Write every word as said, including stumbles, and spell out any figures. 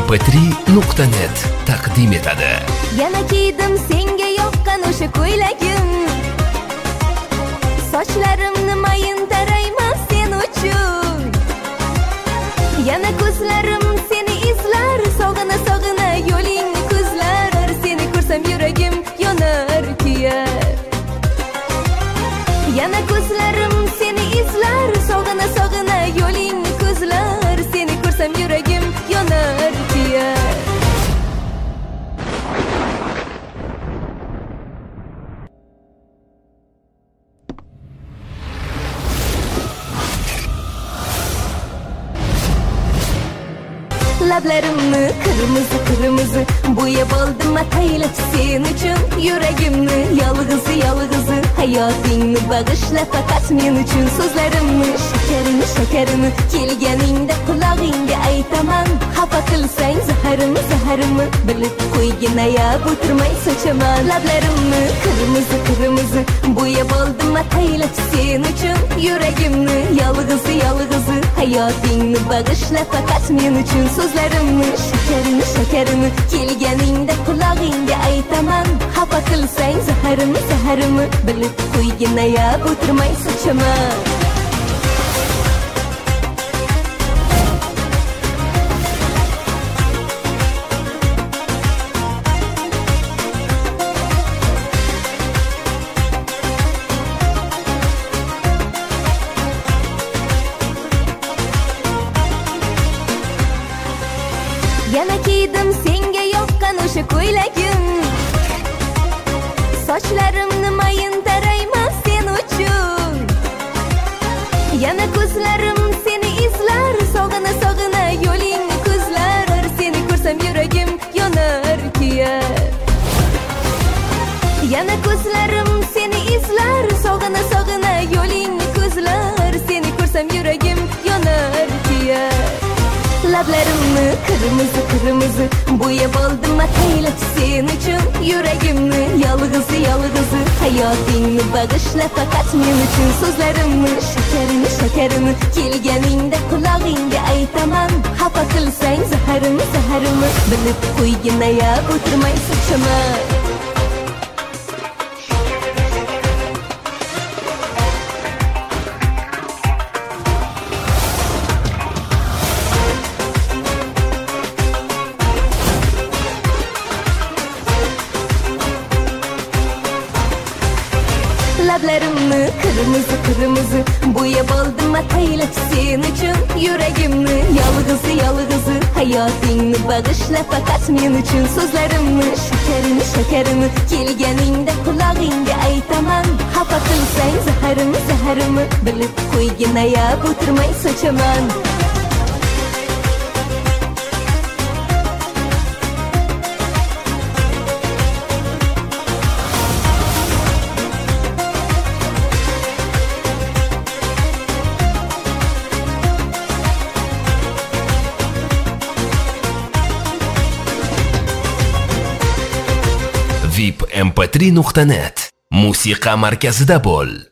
em p tri nuqta net taqdim etadi. Yana kiydim senga yoqqan o'sha ko'ylagim. Sochlarimni mayin tarayman sen uchun. Yana ko'zlarim seni izlar, sog'ina sog'ina yo'lingni ko'zlar. Seni ko'rsam yuragim yonar kuyar. Yana ko'zlarim seni izlar, sog'ina sog'ina yo'lingni ko'zlar. Seni ko'rsam yuragim yonar kuyar. Lablarimni kırmızı kırmızı bo'yab oldim ataylab sen uchun. Yuragimni yolg'izi yolg'izi hayotingni bag'ishla faqat men uchun. So'zlarimni shakarini shakarini kelganingda qulog'ingga aytaman. Xafa qilsang zaharimni zaharimni bilib qo'ygin, ayab o'tirmay sochaman. Lablarimni kırmızı kırmızı bo'yab oldim ataylab sen uchun. Yuragimni yolg'izi yolg'izi hayotingni bag'ishla faqat men uchun. So'zlarimni shakarini shakarini kelganingda qulog'ingga aytaman. Xafa qilsang zaharimni zaharimni bilib qo'ygin, ayab o'tirmay sochaman. Yana kiydim senga yoqqan o'sha ko'ylagim. Sochlarimni mayin tarayman sen uchun. Yana ko'zlarim seni izlar, sog'ina sog'ina yo'lingni ko'zlar. Seni ko'rsam yuragim yonar kuyar. Yana ko'zlarim seni izlar, sog'ina sog'ina yo'lingni ko'zlar. Seni ko'rsam yuragim yonar kuyar. Lablarimni kırmızı kırmızı bo'yab oldim ataylab sen uchun. Yuragimni yolg'izi yolg'izi hayotingni bag'ishla faqat men uchun. So'zlarimni shakarini shakarini kelganingda qulog'ingga aytaman. Xafa qilsang zaharimni zaharimni bilib qo'ygin, ayab o'tirmay sochaman. Lablarimni kırmızı kırmızı bo'yab oldim ataylab sen uchun. Yuragimni yolg'izi yolg'izi hayotingni bag'ishla faqat men uchun. So'zlarimni shakarini shakarini kelganingda qulog'ingga aytaman. Xafa qilsang zaharimni zaharimni bilib qo'ygin, ayab o'tirmay sochaman. vip em p tri nuqta net musiqa markazida bo'l.